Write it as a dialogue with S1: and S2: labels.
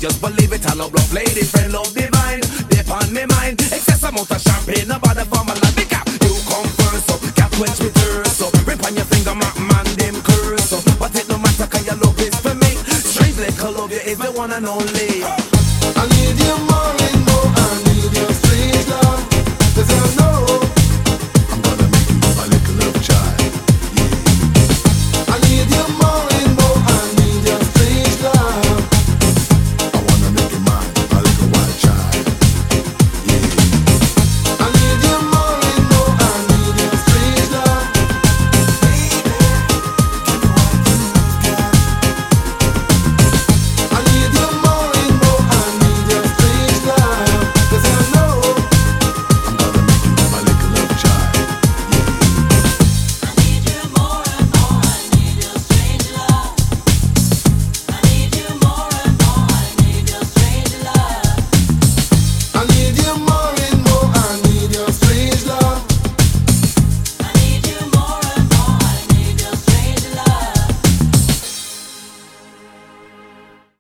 S1: just believe it. I love love lady, friend, love divine. They on me mind, excess amount of champagne, nobody for my life. Pick up, you come first, so can't quench me thirst, so rip on your finger, man, them curse, so but it no matter, cause your love is for me. Straight like I love you is the one and only.